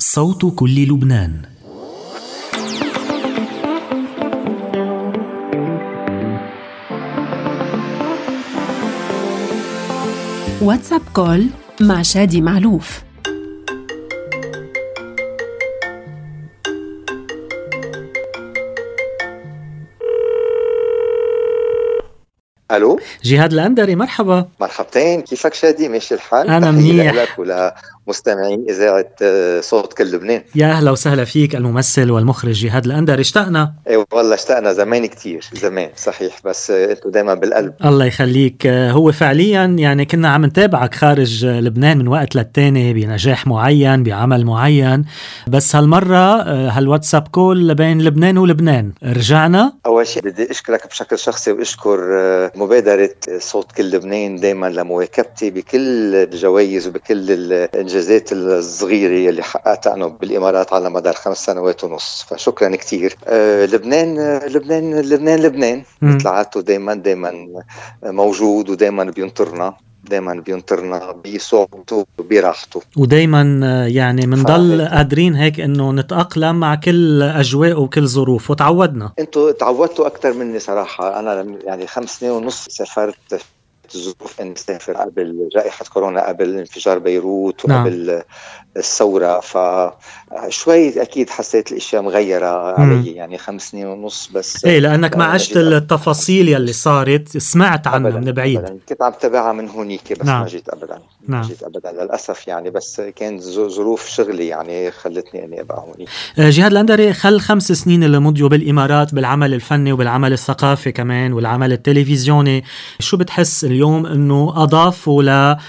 صوت كل لبنان. واتساب كول مع شادي معلوف. الو جهاد الأندري، مرحبا. مرحبتين، كيفك شادي؟ ماشي الحال؟ أنا تحية منيح. لك ولمستمعين إذاعة صوت كل لبنان. يا أهلا وسهلا فيك الممثل والمخرج جهاد الأندري، اشتقنا. اي والله اشتقنا زمان كتير، زمان صحيح، بس انتوا دايما بالقلب. الله يخليك. هو فعليا يعني كنا عم نتابعك خارج لبنان من وقت للتاني بنجاح معين بعمل معين، بس هالمرة هالواتساب كول بين لبنان ولبنان رجعنا. أول شيء بدي أشكرك بشكل شخصي وأشكر مبادرة صوت كل لبنان دايما لمواكبتي بكل الجوائز وبكل الإنجازات الصغيرة اللي حققتها أنا بالإمارات على مدار 5 سنوات ونص، فشكرا كتير. لبنان مثل عادته دايما موجود، ودايما بينطرنا بصوته وبراحته، ودايما يعني منضل قادرين هيك انه نتأقلم مع كل اجواء وكل ظروف، وتعودنا. انتوا تعودتوا اكثر مني صراحة. انا يعني 5 سنين ونص سافرت الظروف اني اسافر قبل جائحة كورونا، قبل انفجار بيروت وقبل الثورة، فشوي أكيد حسيت الأشياء مغيرة علي، يعني 5 سنين ونص بس. إيه، لأنك ما عشت التفاصيل يلي صارت، سمعت عنها من بعيد. أبداً. كنت عم تابعها من هونيك بس. ما جيت أبداً. نعم. ما جيت أبداً للأسف يعني، بس كانت ظروف شغلي يعني خلتني أني أبقى هوني. جهاد الأندري، خل 5 سنين اللي مضيوا بالإمارات بالعمل الفني وبالعمل الثقافي كمان والعمل التلفزيوني، شو بتحس اليوم أنه أضافوا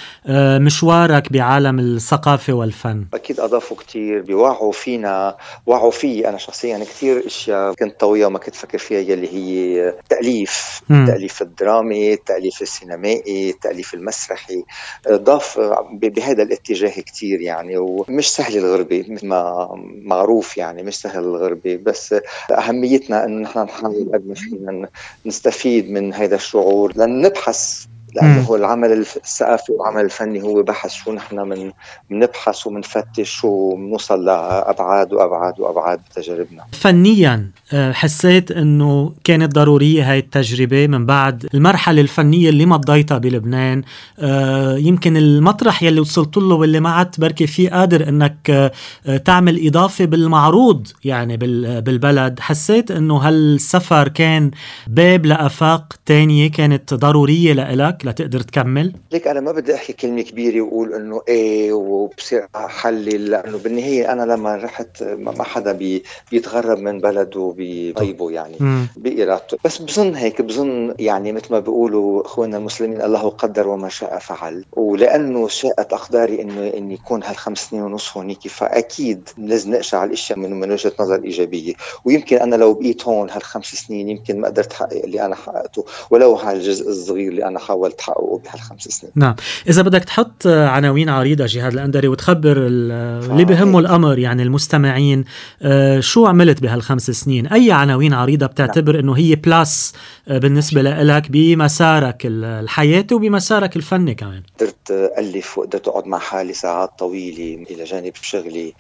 لمشوارك بعالم الثقافة والفن؟ أكيد أضافوا كتير، بيوعوا فينا، وعوا في أنا شخصيا كتير أشياء كنت طويلة وما كنت فكر فيها، يلي هي التأليف الدرامي، التأليف السينمائي، التأليف المسرحي. ضاف بهذا الاتجاه كتير يعني. ومش سهل الغربة مثل ما معروف، يعني مش سهل الغربة، بس أهميتنا أن نحن نحاول قد ما فينا نستفيد من هذا الشعور، لأن نبحث، لأنه العمل الثقافي والعمل الفني هو بحث. شو نحن بنبحث ومنفتش ومنوصل لأبعاد وأبعاد وأبعاد تجاربنا. فنيا حسيت أنه كانت ضرورية هاي التجربة من بعد المرحلة الفنية اللي مضيتها بلبنان. يمكن المطرح يلي وصلت له واللي ما عاد بركي فيه قادر أنك تعمل إضافة بالمعروض يعني بالبلد. حسيت أنه هالسفر كان باب لأفاق تانية كانت ضرورية لإلك لتقدر تكمل. ليك أنا ما بدي أحكي كلمة كبيرة وأقول أنه إيه وبصير أحلل، لأنه بالنهاية أنا لما رحت ما حدا بيتغرب من بلده بطيبه يعني بإرادته، بس بظن يعني مثل ما بيقولوا أخواننا المسلمين، الله قدر وما شاء فعل. ولأنه شاءت أقداري إني يكون هال5 سنين ونص هونيك، فأكيد لازم نقشع الأشياء من وجهة نظر إيجابية. ويمكن أنا لو بقيت هون هال5 سنين يمكن ما قدرت أحقق اللي أنا حققته، ولو هالجزء الصغير اللي أنا حاولت أحققه بهال5 سنين. نعم. إذا بدك تحط عناوين عريضة جهاد الأندري وتخبر اللي بهمه الأمر يعني المستمعين، شو عملت بهال5 سنين؟ أي عناوين عريضة بتعتبر أنه هي بلاس بالنسبة لك بمسارك الحياتي وبمسارك الفني كمان؟ قدرت ألف وقدرت أقعد مع حالي ساعات طويلة إلى جانب شغلي،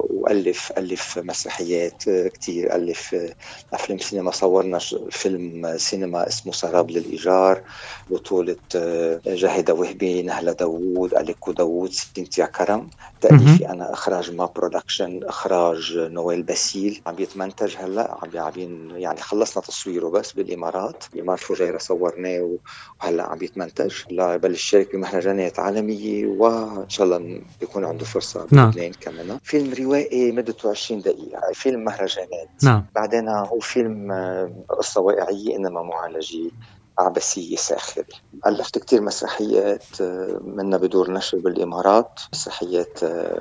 وألف مسرحيات كتير، ألف أفلام سينما. صورنا فيلم سينما اسمه سراب للإيجار، بطولة جاهدة وهبي، نهلة داوود، أليكو داوود، سينتيا كرم. تأليفي أنا، إخراج ما برودكشن، إخراج نويل باسيل. عم بيتمنتج هلأ، يعني خلصنا تصويره بس بالإمارات فجيرة صورناه، وهلأ عم بيتمنتج. لا يبلش الشركة بمهرجانات عالمية، وإن شاء الله بيكون عنده فرصة بلبنان كمان. فيلم روائي مدته 20 دقيقة، فيلم مهرجانات. بعدين هو فيلم قصة واقعية إنما معالجة عبثية ساخرة. ألفت كتير مسرحيات، منها بدور نشر بالإمارات، مسرحيات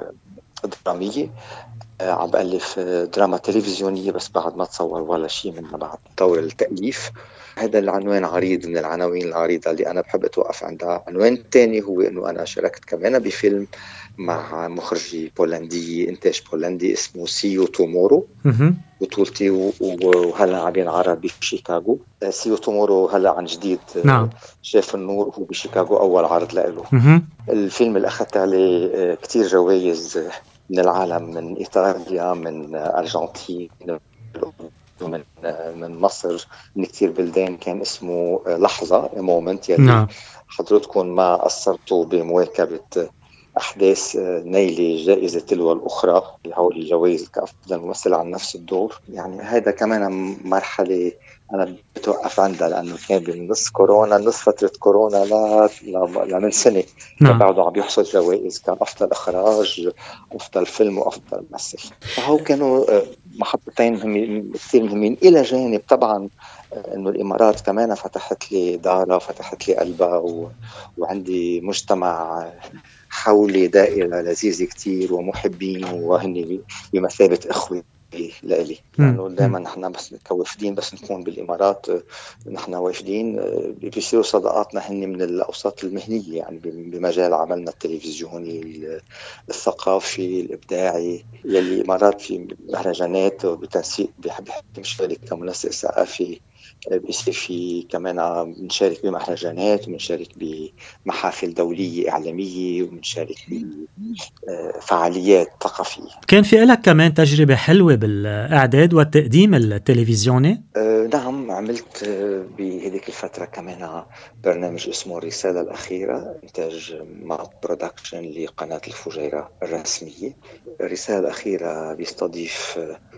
درامية. عم بألف دراما تلفزيونية بس بعد ما تصور ولا شيء منها، بعد طور التأليف. هذا العنوان عريض من العناوين العريضة اللي أنا بحب أتوقف عندها. عنوان تاني هو أنه أنا شاركت كمان بفيلم مع مخرجي بولندي، إنتاج بولندي، اسمه سيو تومورو، بطولتي، وهلا عم ينعرض بشيكاغو. سيو تومورو هلا عن جديد شاف النور، هو بشيكاغو أول عرض له. الفيلم اللي أخذت عليه كتير جوائز من العالم، من إيطاليا، من أرجنتين، من مصر، من كتير بلدان. كان اسمه لحظة مومنت، يلي حضرتكم ما قصرتوا بمواكبة أحداث نيل جائزة تلو الأخرى، هول الجوائز كأفضل ممثل عن نفس الدور. يعني هذا كمان مرحلة أنا بتوقف عندها، لأنه كان بنص كورونا، نص فترة كورونا لمن سنة كان بعده عم يحصل جوائز كأفضل إخراج، أفضل فيلم وأفضل ممثل. فهو كانوا محطتين كثير مهمين، إلى جانب طبعا إنه الإمارات كمان فتحت لي دارها، فتحت لي قلبها، وعندي مجتمع حولي دائرة لذيذة كتير ومحبين، وهن بمثابة إخوة لإلي. لأنه دائما نحن بس كوافدين، بس نكون بالإمارات نحن وافدين بيصيروا صداقاتنا هن من الأوساط المهنية، يعني بمجال عملنا التلفزيوني، الثقافي، الإبداعي. يلي الإمارات في مهرجانات وبتنسيق بحب مشارك كمنسق ثقافي، بيصير في كمان بنشارك بمهرجانات، وبنشارك بمحافل دولية إعلامية، وبنشارك بفعاليات ثقافية. كان في لك كمان تجربة حلوة بالإعداد والتقديم التلفزيوني؟ نعم، عملت بهذيك الفترة كمان برنامج اسمه الرسالة الأخيرة، إنتاج مع برودكشن لقناة الفجيرة الرسمية. الرسالة الأخيرة بيستضيف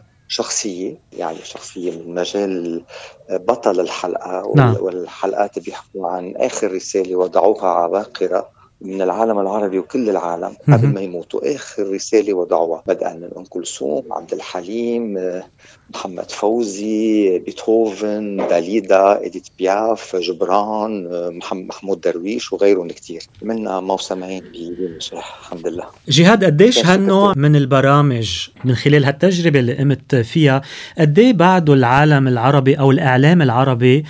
شخصية، يعني شخصية من مجال بطل الحلقة، والحلقات بيحكوا عن آخر رسالة وضعوها عباقرة من العالم العربي وكل العالم قبل ما يموتوا. آخر رسالة وضعوها بدءا من أم كلثوم، عبد الحليم، محمد فوزي، بيتهوفن، داليدا، إديت بياف، جبران، محمود درويش وغيرهم كتير. منا موسمين بنجاح الحمد لله. جهاد، قديش هالنوع من البرامج من خلال هالتجربة اللي قمت فيها، قديه بعده العالم العربي أو الإعلام العربي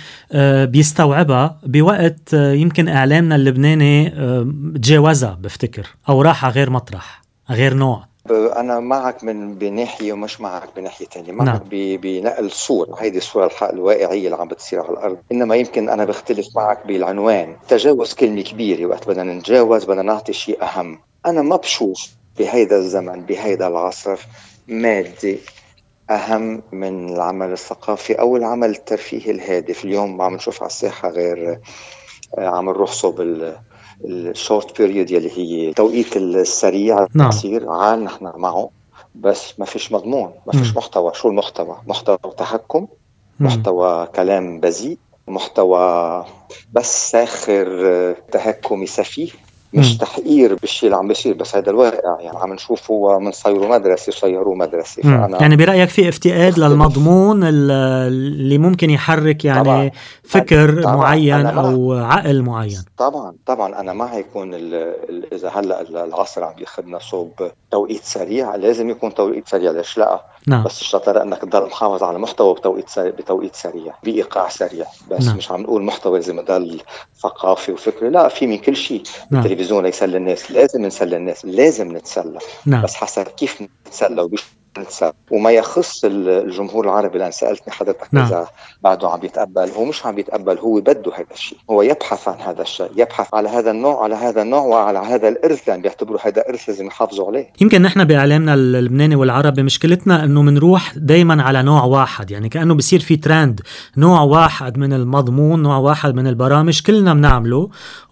بيستوعبها بوقت يمكن إعلامنا اللبناني تجاوزها بفتكر، أو راح غير مطرح غير نوع؟ أنا معك من بناحية ومش معك بناحية تانية. معك بنقل صورة، هيدي الصورة الواقعية اللي عم بتصير على الأرض. إنما يمكن أنا بختلف معك بالعنوان. تجاوز كلمة كبيرة، وقت بدنا نتجاوز بدنا نعطي شيء أهم. أنا ما بشوف بهيدا الزمن بهيدا العصر مادة أهم من العمل الثقافي أو العمل الترفيهي الهادف. اليوم عم نشوف على الساحة غير عم نروح صوب الشورت بيريود، يلي هي توقيت السريع القصير. عال نحن معه، بس ما فيش مضمون، ما فيش محتوى. شو المحتوى؟ محتوى تحكم، محتوى كلام بذيء، محتوى بس ساخر تهكمي سفيه، مش تحقير بالشيء اللي عم بيصير. بس هذا الواقع، يعني عم نشوفه من صيروا مدرسة. فأنا يعني برأيك في افتقاد للمضمون اللي ممكن يحرك يعني طبعاً فكر معين أو عقل معين؟ طبعا أنا ما هيكون إذا هلأ العصر عم ياخدنا صوب توقيت سريع، لازم يكون توقيت سريع. ليش لا؟ بس الشطارة أنك تضل محافظ على محتوى بتوقيت سريع بإيقاع سريع. بس مش عم نقول محتوى لازم يضل ثقافي وفكري، لا، في من كل شيء. التلفزيون يسلي الناس، لازم نسلي الناس، لازم نتسلى. بس حسب كيف نتسلى وبيش نتسلى وما يخص الجمهور العربي. لأن سألتني حضرتك إذا بعده عم بيتقبل. هو مش عم بيتقبل، هو بده هذا الشيء، هو يبحث عن هذا الشيء، يبحث على هذا النوع، وعلى هذا الإرث، لأن بيعتبروا هذا إرث لازم يحافظوا عليه. يمكن نحن بإعلامنا اللبناني والعربي مشكلتنا أنه منروح دايما على نوع واحد، يعني كأنه بيصير في ترند، نوع واحد من المضمون، نوع واحد من البرامج كلنا بنعمله،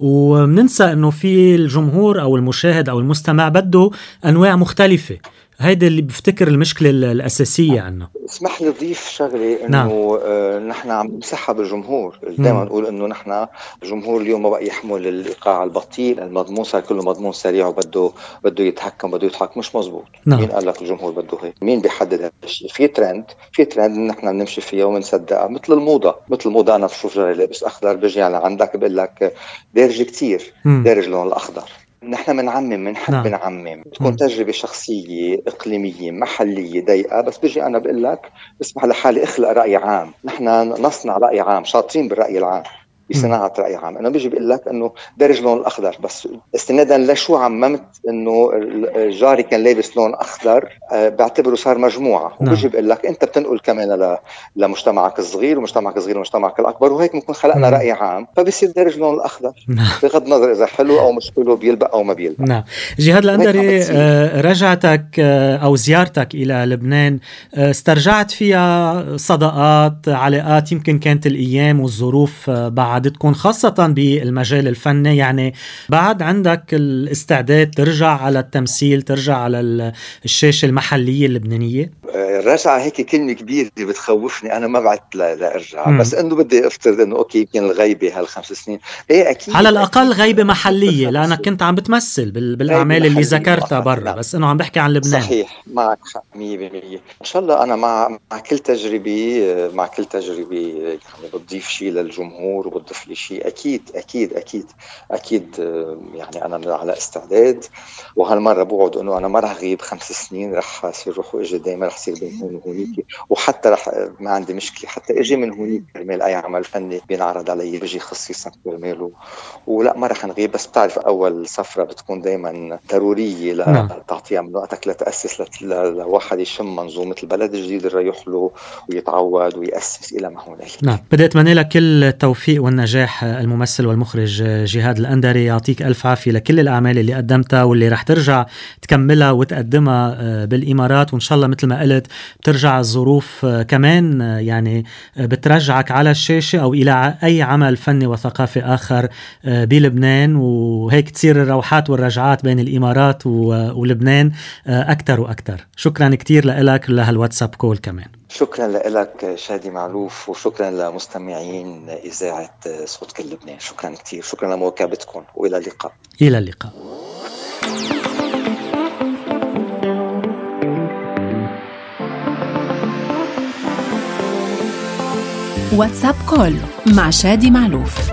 ومننسى أنه في الجمهور أو المشاهد أو المستمع بده أنواع مختلفة. هيدا اللي بفتكر المشكلة الأساسية عنه. اسمح لي أضيف شغلة، إنه نحن عم نمسحها بالجمهور. دائما نقول إنه نحن الجمهور اليوم ما بقى يحمل الإيقاع البطيء، المضمون صار كله مضمون سريع وبده يتحكم، بده يضحك. مش مزبوط. مين قال لك الجمهور بده هيك؟ مين بيحدد هذا الشيء؟ في ترند نحن بنمشي فيها وبنصدقها، مثل الموضة. أنا بشوف جاري لابس أخضر، بيجي على عندك بقول لك دارج كتير، دارج لون الأخضر. نحن بنحب نعمم. تكون تجربة شخصية إقليمية محلية ضيقة، بس بيجي أنا بقول لك اسمح لحالي اخلق رأي عام. نحن نصنع رأي عام، شاطرين بالرأي العام، بصناعة رأي عام، انه بيجي بيقول لك انه دارج لون الاخضر، بس استنادا لشو عممت انه الجاري كان لابس لون اخضر بعتبره صار مجموعة. وبيجي بيقول لك انت بتنقل كمان لمجتمعك الصغير ومجتمعك الصغير ومجتمعك الاكبر، وهيك بنكون خلقنا رأي عام، فبصير دارج لون الاخضر بغض النظر اذا حلو او مش حلو، بيلبق او ما بيلبق. نعم. جهاد الأندري، رجعتك او زيارتك الى لبنان استرجعت فيها صداقات، علاقات يمكن كانت الايام والظروف بعدتكم خاصة بالمجال الفني، يعني بعد عندك الاستعداد ترجع على التمثيل، ترجع على الشاشة المحلية اللبنانية؟ الرجعة هيك كلمة كبيرة بتخوفني، أنا ما بعت لأرجع، بس إنه بدي أفترض إنه أوكي يمكن الغيبة هال5 سنين، إيه أكيد على الأقل غيبة محلية، لأنك كنت عم بتمثل بالأعمال اللي ذكرتها برا. نعم. بس إنه عم بحكي عن لبنان. صحيح، معك حق 100%. إن شاء الله أنا مع كل تجربة يعني بتضيف شيء للجمهور وبتضيف لي شيء، أكيد يعني أنا على استعداد. وهالمرة بوعد إنه أنا ما رح غيب 5 سنين، رح أصير روح وإجي دايما، رح أصير بين هون وهونيك، وحتى رح ما عندي مشكلة حتى إجي من هونيك كرمال أي عمل فني بينعرض علي بيجي خصيصا كرماله، ولا ما رح نغيب. بس بتعرف أول سفرة بتكون دايما ضرورية لتعطيها من وقتك لتأسس لواحد يشم منظومة البلد الجديد اللي رايح له ويتعود ويأسس إلى ما هنالك. نعم. بدي أتمنى لك كل التوفيق والنجاح الممثل والمخرج جهاد الأندري، يعطيك ألف عافية لكل الأعمال اللي قدمتها واللي رح ترجع تكملها وتقدمها بالإمارات، وإن شاء الله مثل ما قلت بترجع الظروف كمان يعني بترجعك على الشاشة أو إلى أي عمل فني وثقافي آخر بلبنان، وهيك تصير الروحات والرجعات بين الإمارات ولبنان أكتر وأكتر. شكرا كتير لك لهالواتساب كول كمان. شكرا لك شادي معلوف، وشكرا لمستمعين إذاعة صوت كل لبنان. شكرا كتير، شكرا لمواكبتكم، وإلى اللقاء. إلى اللقاء. واتساب كول مع شادي معلوف.